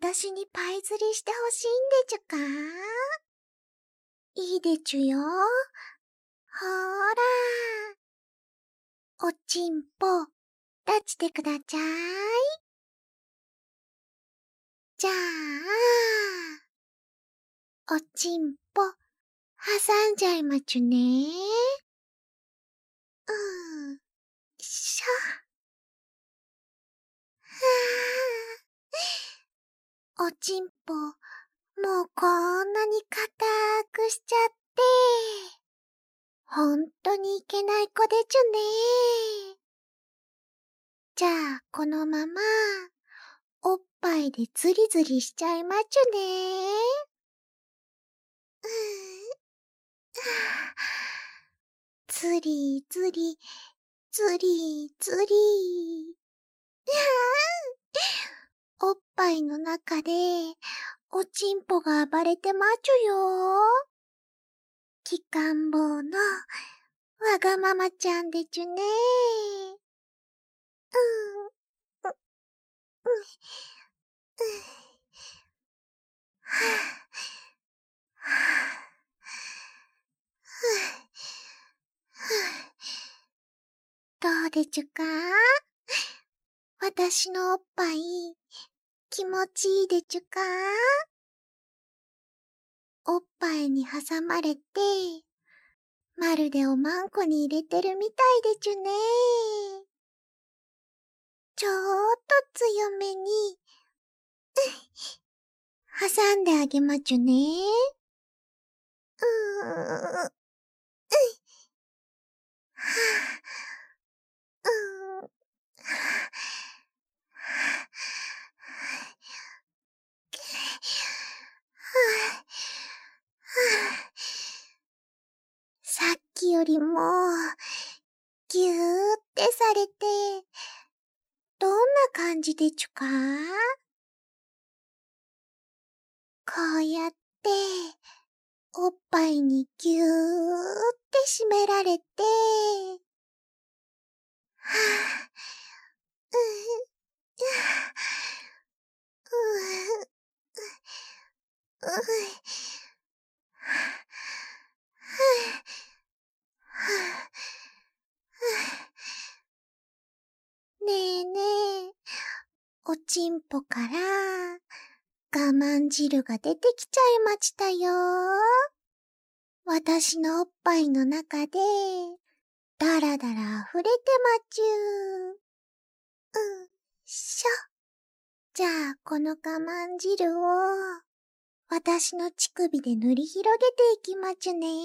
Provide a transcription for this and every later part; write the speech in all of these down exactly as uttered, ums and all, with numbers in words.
私にパイ釣りしてほしいんでちゅか？いいでちゅよ。ほーら。おちんぽ、出してくだちゃい。じゃあ、おちんぽ、挟んじゃいまちゅね。うん、しょ。はぁ。おちんぽ、もうこんなに硬くしちゃって、ほんとにいけない子でちゅね。じゃあ、このまま、おっぱいでズリズリしちゃいまちゅね。うーん。ズリズリ、ズリズリ。おっぱいの中で、おちんぽが暴れてまちゅよ。きかんぼうの、わがままちゃんでちゅね。うん。う、う、う、はぁ、はぁ、どうでちゅか？私のおっぱい、気持ちいいでちゅか？おっぱいに挟まれて、まるでおまんこに入れてるみたいでちゅね。ちょーっと強めに、挟んであげまちゅね。うーん、う、はぁ、うーん、はぁ、さっきよりも、ぎゅーってされて、どんな感じでちゅか？こうやって、おっぱいにぎゅーって締められて、はぁ、うぅ、うぅ、うぅ、うぅ、ねえねえ、おちんぽから、我慢汁が出てきちゃいましたよ。私のおっぱいの中で、だらだら溢れてまちゅ。うん、しょ。じゃあ、この我慢汁を、私の乳首で塗り広げていきまちゅね。う、う、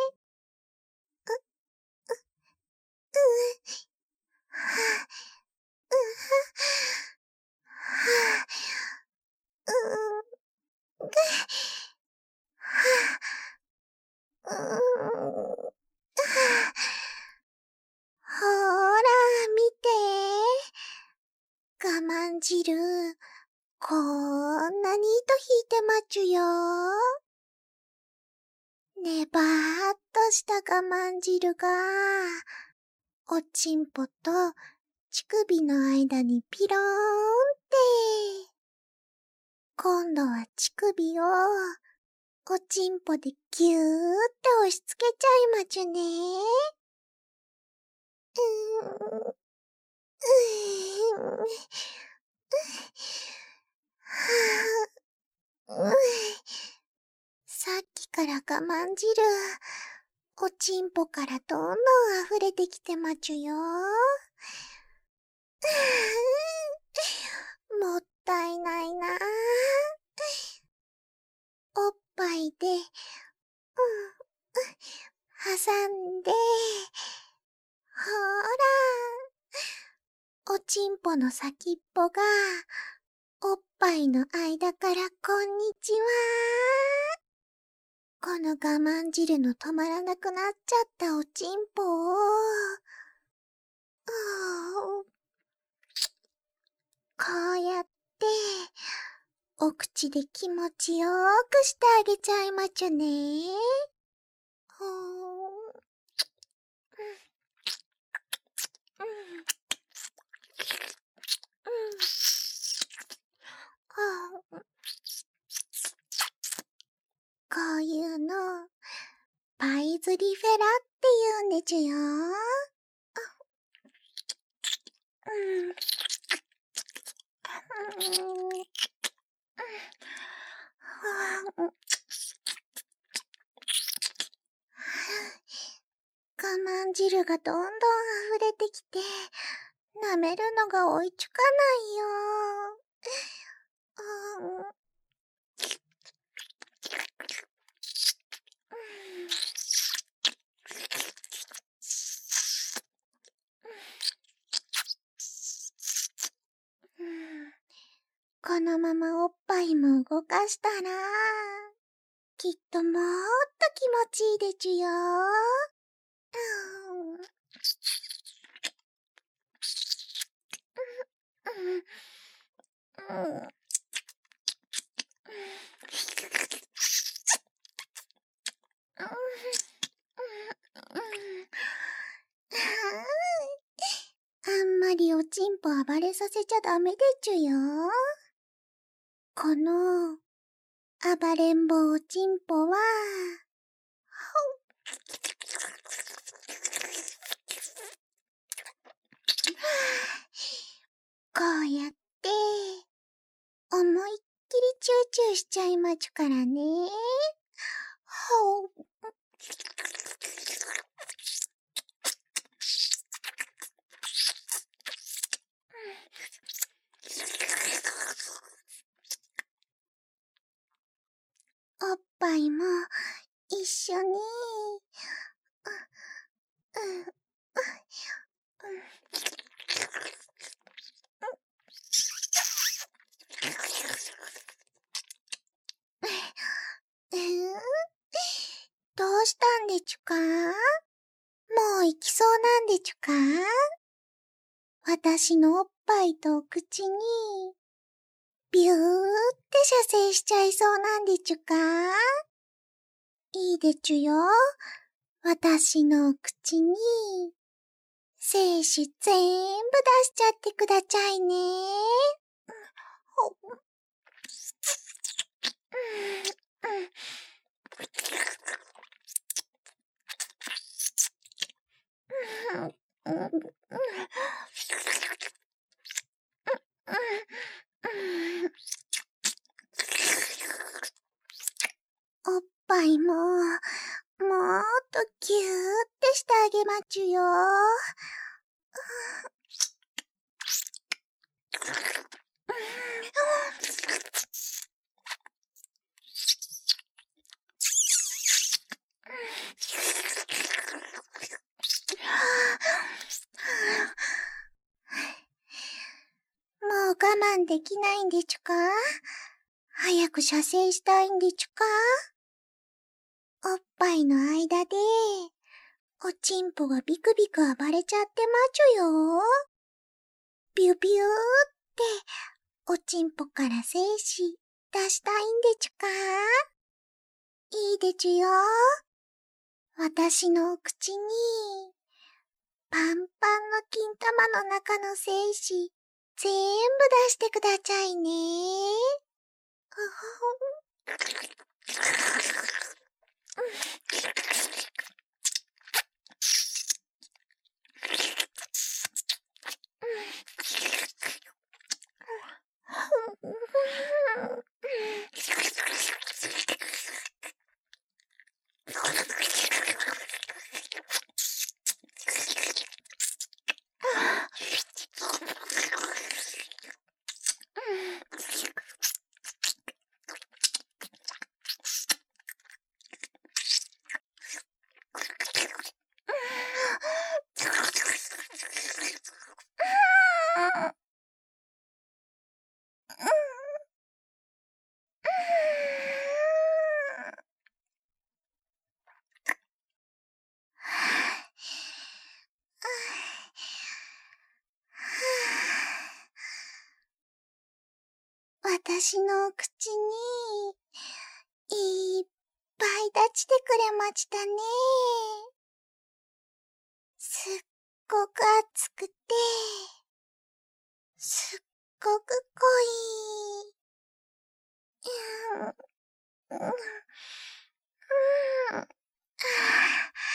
う、はぁ、うは、はぁ、う、ぐ、はぁ、うーん、ほーら、見て。我慢汁、こんなに糸引いてまちゅよ。ねばーっとした我慢汁が、おちんぽと乳首の間にピローンって。今度は乳首を、おちんぽでぎゅーって押し付けちゃいまちゅね。うーん、うーん、はぁ、う、さっきから我慢汁、おちんぽからどんどん溢れてきてまちゅよ。もったいないなぁ。おっぱいで、うん、挟んで、ほーら、おちんぽの先っぽが、おっぱいの間からこんにちは。この我慢汁の止まらなくなっちゃったおちんぽを、こうやって、お口で気持ちよーくしてあげちゃいまちゅね。ほーん。うん。うん。あプリフェラって言うんでちゅよ。うん。我慢汁がどんどん溢れてきて、舐めるのが追いつかないよ。このままおっぱいも動かしたら、きっともっと気持ちいいでちゅよ。あんまりおちんぽ暴れさせちゃダメでちゅよ。この暴れん坊おちんぽは、こうやって、思いっきりチューチューしちゃいまちゅからね。ほう。おっぱいも一緒に。どうしたんでちゅか？もう行きそうなんでちゅか？私のおっぱいとお口に、ビューって射精しちゃいそうなんでちゅか？いいでちゅよ。私のお口に、精子全部出しちゃってくだちゃいね。おっぱいも、もっとギューってしてあげまちゅよ。もう我慢できないんでちゅか？早く射精したいんでちゅか？おっぱいの間で、おちんぽがビクビク暴れちゃってまちゅよ。ビュビューって、おちんぽから精子出したいんでちゅか？いいでちゅよ。私のお口に、パンパンの金玉の中の精子、全部出してくだちゃいね。私の口に、いっぱい立ちてくれましたね。すっごく熱くて、すっごく濃い。うん、うん、うん、あ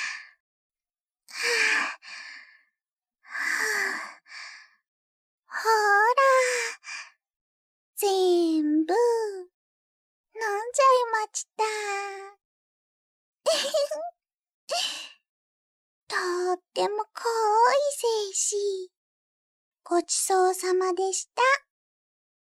ても濃い精子。ごちそうさまでした。